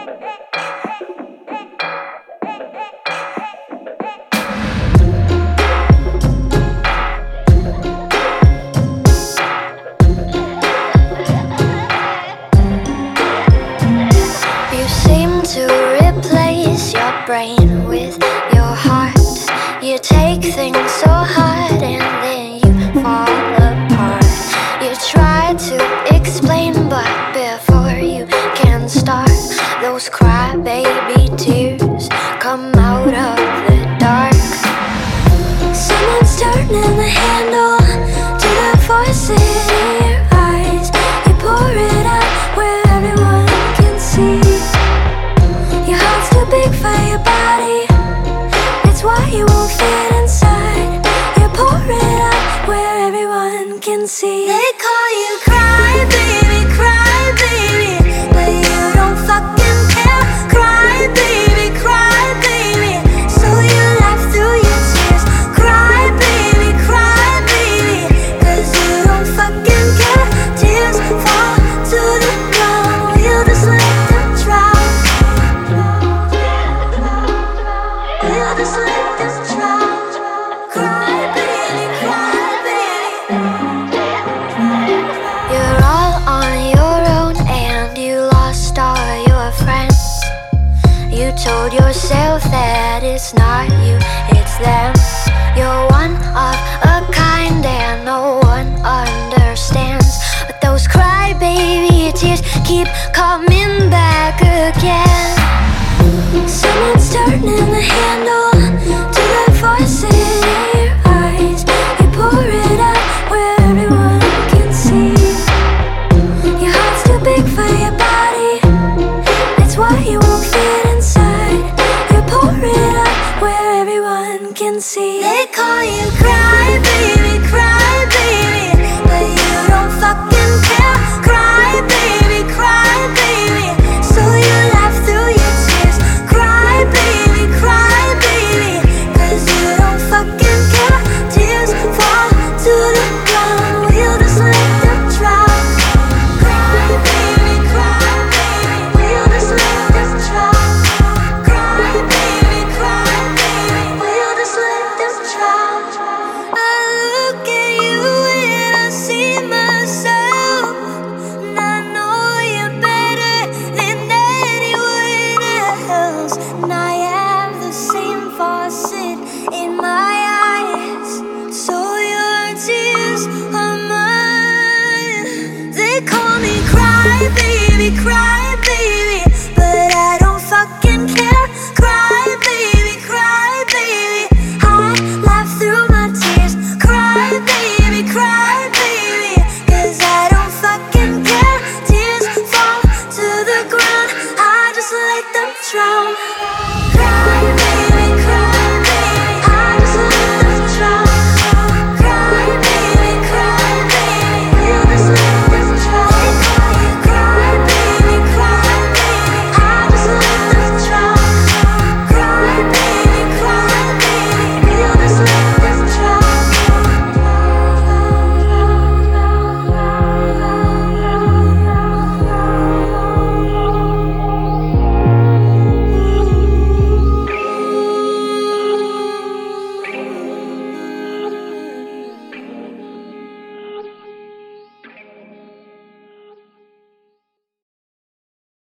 Brain with your heart. You take things so hard and then you fall apart. You try to explain, but before you can start, those crybaby tears come out of the dark. Someone's turning the handle to the voices in your eyes. You pour it out where everyone can see. Your heart's too big for your body, it's why you won't fit inside. You pour it out where everyone can see. They call you cry baby, but you don't fucking care. Cry baby, so you laugh through your tears. Cry baby, cause you don't fucking care. Tears fall to the ground, you just let them drown. You just let them drown. Cry baby. You're all on your own and you lost all your friends. You told yourself that it's not you, it's them. You're one of a kind and no one understands. But those crybaby tears keep coming back again.